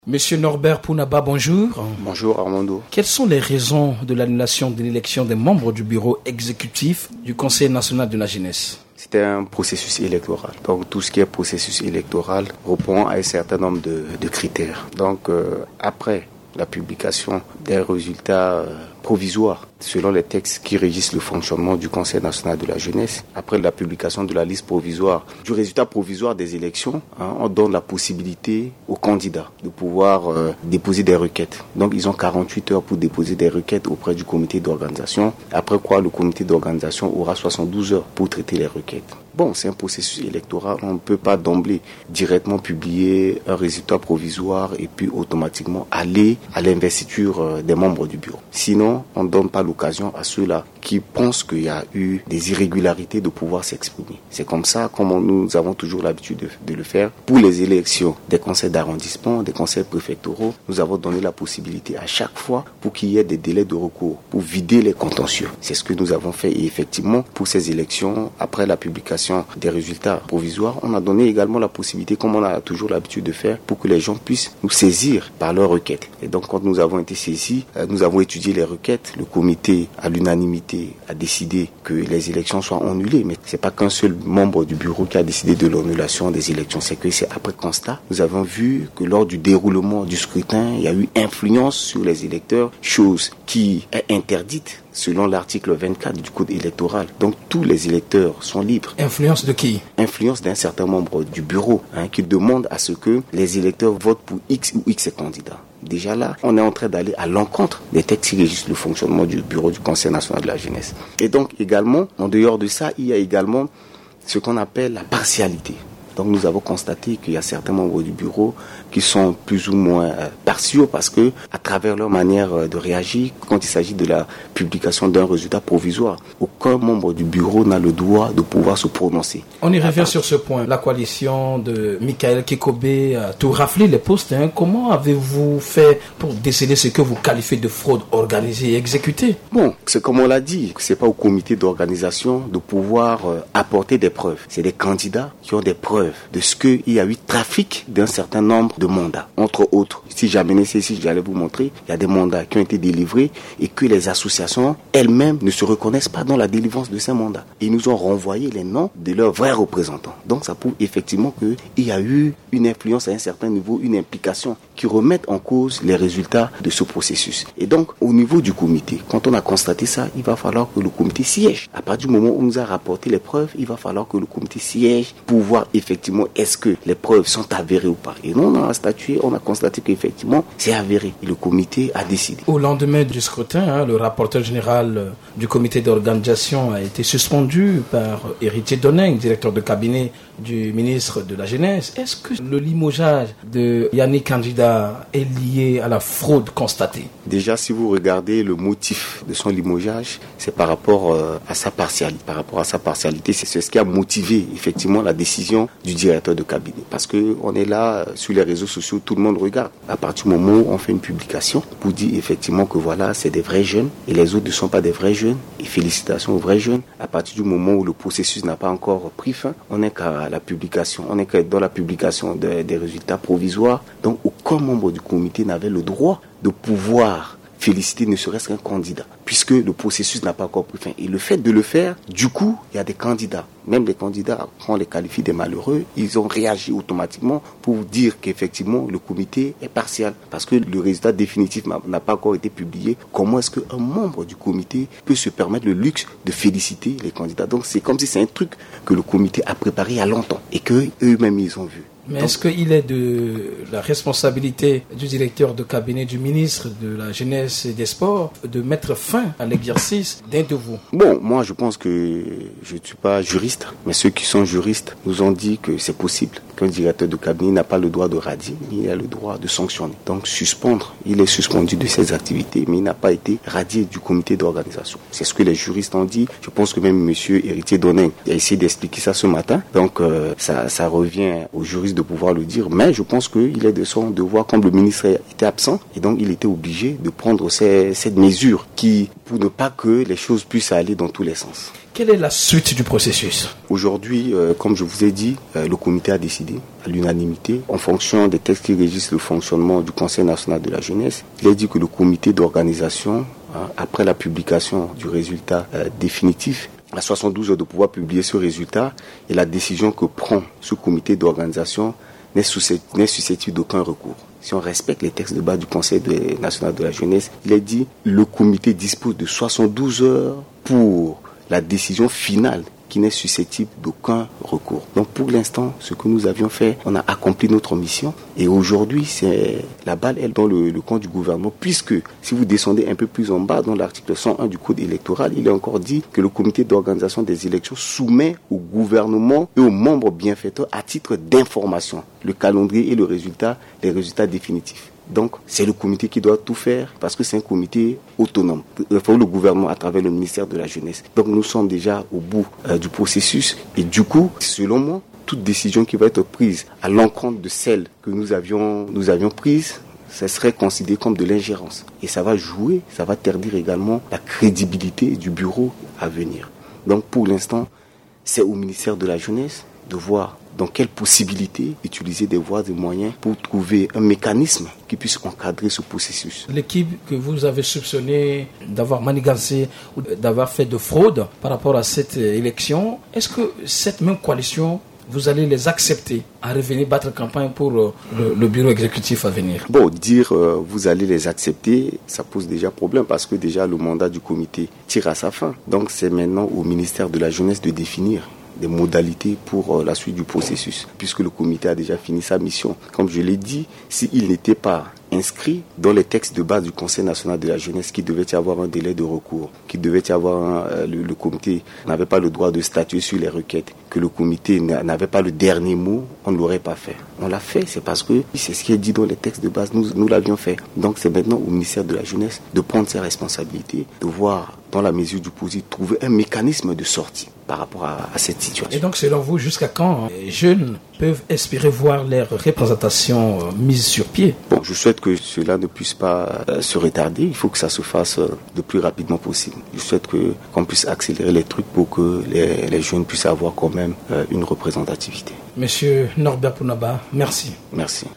Monsieur Norbert Pounaba, bonjour. Bonjour Armando. Quelles sont les raisons de l'annulation de l'élection des membres du bureau exécutif du Conseil national de la jeunesse? C'était un processus électoral. Donc tout ce qui est processus électoral répond à un certain nombre de critères. Donc après la publication des résultats provisoires selon les textes qui régissent le fonctionnement du Conseil national de la jeunesse, après la publication de la liste provisoire, du résultat provisoire des élections, on donne la possibilité aux candidats de pouvoir déposer des requêtes. Donc ils ont 48 heures pour déposer des requêtes auprès du comité d'organisation, après quoi le comité d'organisation aura 72 heures pour traiter les requêtes. Bon, c'est un processus électoral, on ne peut pas d'emblée directement publier un résultat provisoire et puis automatiquement aller à l'investiture des membres du bureau. Sinon, on ne donne pas l'occasion à ceux-là qui pensent qu'il y a eu des irrégularités de pouvoir s'exprimer. C'est comme ça, comme nous avons toujours l'habitude de le faire. Pour les élections des conseils d'arrondissement, des conseils préfectoraux, nous avons donné la possibilité à chaque fois pour qu'il y ait des délais de recours, pour vider les contentieux. C'est ce que nous avons fait et effectivement, pour ces élections, après la publication des résultats provisoires, on a donné également la possibilité, comme on a toujours l'habitude de faire, pour que les gens puissent nous saisir par leurs requêtes. Et donc, quand nous avons été saisis, nous avons étudié les requêtes. Le comité, à l'unanimité, a décidé que les élections soient annulées. Mais c'est pas qu'un seul membre du bureau qui a décidé de l'annulation des élections. C'est que c'est après constat, nous avons vu que lors du déroulement du scrutin, il y a eu influence sur les électeurs, chose qui est interdite selon l'article 24 du code électoral. Donc tous les électeurs sont libres. Influence de qui? Influence d'un certain membre du bureau qui demande à ce que les électeurs votent pour X ou X candidats. Déjà là, on est en train d'aller à l'encontre des textes qui régissent le fonctionnement du bureau du Conseil national de la jeunesse. Et donc également, en dehors de ça, il y a également ce qu'on appelle la partialité. Donc nous avons constaté qu'il y a certains membres du bureau qui sont plus ou moins partiaux parce que, à travers leur manière de réagir, quand il s'agit de la publication d'un résultat provisoire, aucun membre du bureau n'a le droit de pouvoir se prononcer. On y revient sur ce point. La coalition de Michael Kikobe a tout raflé les postes. Comment avez-vous fait pour déceler ce que vous qualifiez de fraude organisée et exécutée? Bon, c'est comme on l'a dit, c'est pas au comité d'organisation de pouvoir apporter des preuves. C'est des candidats qui ont des preuves de ce qu'il y a eu trafic d'un certain nombre de mandats. Entre autres, si j'amenais ceci, j'allais vous montrer, il y a des mandats qui ont été délivrés et que les associations elles-mêmes ne se reconnaissent pas dans la délivrance de ces mandats. Ils nous ont renvoyé les noms de leurs vrais représentants. Donc ça prouve effectivement qu'il y a eu une influence à un certain niveau, une implication qui remettent en cause les résultats de ce processus. Et donc, au niveau du comité, quand on a constaté ça, il va falloir que le comité siège. À partir du moment où on nous a rapporté les preuves, il va falloir que le comité siège pour voir effectivement est-ce que les preuves sont avérées ou pas. Et nous, on a statué, on a constaté qu'effectivement, c'est avéré. Et le comité a décidé. Au lendemain du scrutin, le rapporteur général du comité d'organisation a été suspendu par Héritier Doningue, directeur de cabinet du ministre de la Jeunesse. Est-ce que le limogeage de Yannick Kandida est lié à la fraude constatée? Déjà, si vous regardez le motif de son limogeage, c'est par rapport à sa partialité. Par rapport à sa partialité, c'est ce qui a motivé effectivement la décision du directeur de cabinet. Parce que on est là sur les réseaux sociaux, tout le monde regarde. À partir du moment où on fait une publication pour dire effectivement que voilà, c'est des vrais jeunes et les autres ne sont pas des vrais jeunes. Et félicitations aux vrais jeunes. À partir du moment où le processus n'a pas encore pris fin, on n'est qu'à la publication, on est qu'à dans la publication des résultats provisoires. Donc aucun membre du comité n'avait le droit de pouvoir féliciter ne serait-ce qu'un candidat, puisque le processus n'a pas encore pris fin. Et le fait de le faire, du coup, il y a des candidats, même les candidats, quand on les qualifie des malheureux, ils ont réagi automatiquement pour dire qu'effectivement, le comité est partial, parce que le résultat définitif n'a pas encore été publié. Comment est-ce qu'un membre du comité peut se permettre le luxe de féliciter les candidats? Donc c'est comme si c'est un truc que le comité a préparé il y a longtemps, et qu'eux-mêmes ils ont vu. Mais est-ce qu'il est de la responsabilité du directeur de cabinet du ministre de la Jeunesse et des Sports de mettre fin à l'exercice d'un de vous? Bon, moi je pense que je ne suis pas juriste, mais ceux qui sont juristes nous ont dit que c'est possible qu'un directeur de cabinet n'a pas le droit de radier, mais il a le droit de sanctionner. Donc suspendre, il est suspendu de ses activités, mais il n'a pas été radié du comité d'organisation. C'est ce que les juristes ont dit. Je pense que même monsieur Héritier Doningue a essayé d'expliquer ça ce matin. Donc ça revient aux juristes juriste de pouvoir le dire, mais je pense qu'il est de son devoir, comme le ministre était absent, et donc il était obligé de prendre cette mesure pour ne pas que les choses puissent aller dans tous les sens. Quelle est la suite du processus? Aujourd'hui, comme je vous ai dit, le comité a décidé à l'unanimité, en fonction des textes qui régissent le fonctionnement du Conseil national de la jeunesse. Il a dit que le comité d'organisation, après la publication du résultat définitif, à 72 heures de pouvoir publier ce résultat, et la décision que prend ce comité d'organisation n'est susceptible d'aucun recours. Si on respecte les textes de base du Conseil national de la jeunesse, il est dit que le comité dispose de 72 heures pour la décision finale qui n'est susceptible d'aucun recours. Donc pour l'instant, ce que nous avions fait, on a accompli notre mission. Et aujourd'hui, la balle est dans le camp du gouvernement, puisque si vous descendez un peu plus en bas, dans l'article 101 du Code électoral, il est encore dit que le comité d'organisation des élections soumet au gouvernement et aux membres bienfaiteurs à titre d'information le calendrier et les résultats définitifs. Donc, c'est le comité qui doit tout faire parce que c'est un comité autonome. Il faut le gouvernement à travers le ministère de la Jeunesse. Donc, nous sommes déjà au bout du processus. Et du coup, selon moi, toute décision qui va être prise à l'encontre de celle que nous avions prise, ça serait considéré comme de l'ingérence. Et ça va ternir également la crédibilité du bureau à venir. Donc, pour l'instant, c'est au ministère de la Jeunesse de voir dans quelle possibilité utiliser des voies et moyens pour trouver un mécanisme qui puisse encadrer ce processus. L'équipe que vous avez soupçonnée d'avoir manigancé ou d'avoir fait de fraude par rapport à cette élection, est-ce que cette même coalition, vous allez les accepter à revenir battre campagne pour le bureau exécutif à venir? Bon, dire vous allez les accepter, ça pose déjà problème parce que déjà le mandat du comité tire à sa fin. Donc c'est maintenant au ministère de la Jeunesse de définir des modalités pour la suite du processus, puisque le comité a déjà fini sa mission. Comme je l'ai dit, s'il n'était pas inscrit dans les textes de base du Conseil national de la jeunesse qu'il devait y avoir un délai de recours, qu'il devait y avoir le comité n'avait pas le droit de statuer sur les requêtes, que le comité n'avait pas le dernier mot, on ne l'aurait pas fait. On l'a fait, c'est parce que c'est ce qui est dit dans les textes de base, nous l'avions fait. Donc c'est maintenant au ministère de la jeunesse de prendre ses responsabilités, de voir dans la mesure du possible, trouver un mécanisme de sortie par rapport à cette situation. Et donc selon vous, jusqu'à quand les jeunes peuvent espérer voir leur représentation mise sur pied? Bon, je souhaite que cela ne puisse pas se retarder. Il faut que ça se fasse le plus rapidement possible. Je souhaite qu'on puisse accélérer les trucs pour que les jeunes puissent avoir quand même une représentativité. Monsieur Norbert Pounaba, merci. Merci.